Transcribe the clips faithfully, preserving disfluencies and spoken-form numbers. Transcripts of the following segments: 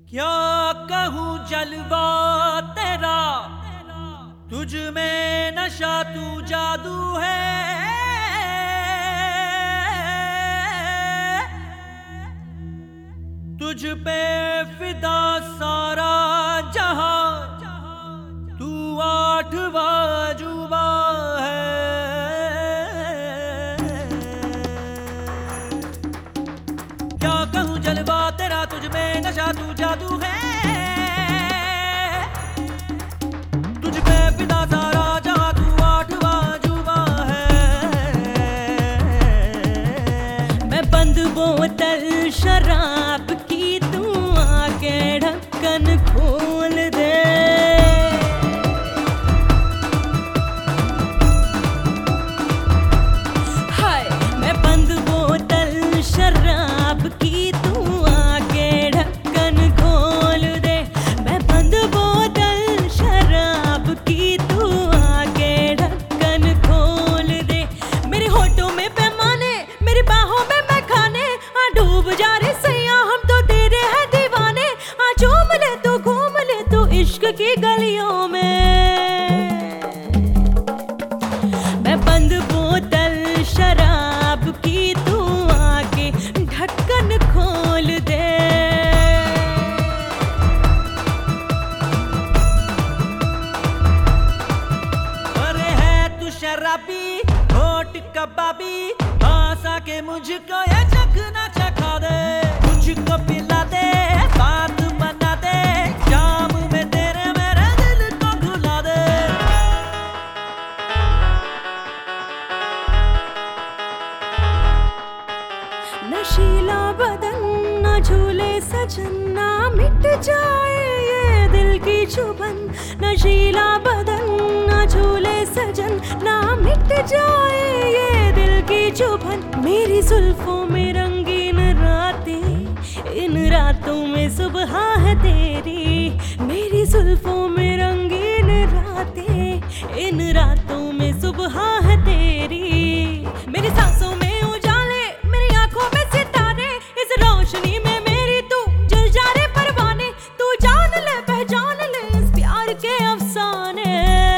क्या कहूँ जलवा तेरा, तुझ में नशा तू जादू है। तुझ पे फिदा सारा जहां, तू आठवां अजूबा है। क्या कहूँ जलवा तेरा, तुझ में नशा तू जादू है। तुझ पे फिदा सारा जहां, तू आठवां अजूबा है। मैं बंद बोतल शराब की, तू आके ढक्कन खोल दे। हाय मैं बंद बोतल शराब की, तू आके ढक्कन खोल दे। मैं बंद बोतल शराब की, तू आके ढक्कन खोल दे। मेरे होठों में पैमाने, मेरी बाहों में मैं खाने, आ डूब जा रे सैया हम तो तेरे हैं दीवाने। आ झूम ले तो घूम ले तो इश्क की गलियों में। मैं बंद बोतल शराब की, तू आके ढक्कन खोल दे। अरे है तू शराबी होठ कबाबी, पास आके मुझको ये चखना चखा दे। मुझको पिला दे, बात बना दे, जाम में तेरे मेरे दिल को घुला दे। नशीला बदन न झूले सजन, ना मिट जाए ये दिल की चुभन। नशीला बदन न झूले सजन, ना मिट जाए ये दिल की चुभन। मेरी जुल्फों में रंगीन रातें, इन रातों में सुबह है तेरी। मेरी जुल्फों में रंगीन रातें, इन रातों में सुबह है तेरी। मेरी सांसों में उजाले, मेरी आंखों में सितारे, इस रोशनी में मेरी तू जल जा रे परवाने। तू जान ले पहचान ले इस प्यार के अफसाने।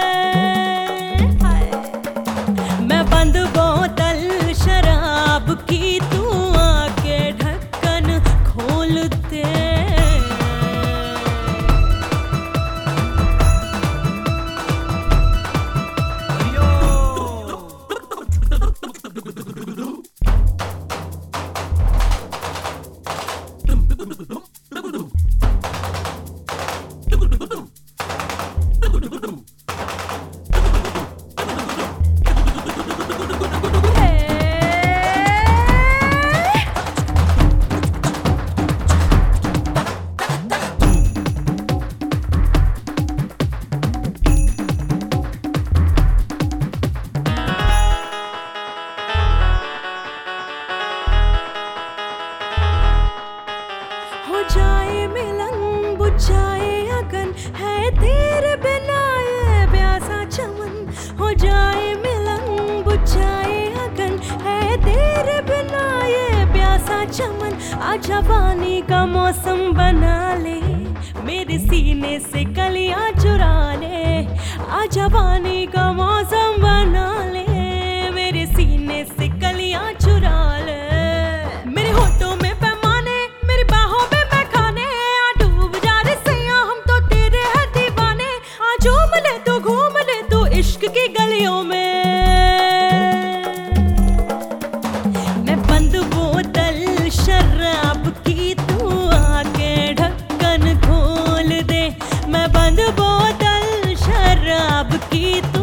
हाय मैं बंद बोतल शराब की, तू आके ढक्कन खोल दे। हो जाए मिलन बुझ जाए अगन, है तेरे बिना ये प्यासा चमन। हो जाए मिलन बुझ जाए अगन, है तेरे बिना ये प्यासा चमन। आ जवानी का मौसम बना ले, मेरे सीने से कलियां चुरा ले। आ जवानी का मौसम बना ले, मेरे सीने से कलियां चुरा ले। मेरे होठों में पैमाने, मेरी बाहों में मैं खाने, आ डूब जा रे सैया हम तो तेरे हैं दीवाने। आ झूम ले तो घूम ले तो इश्क की गलियों में। मैं बंद बोतल शराब की, तू आके ढक्कन खोल दे। मैं बंद बोतल शराब की,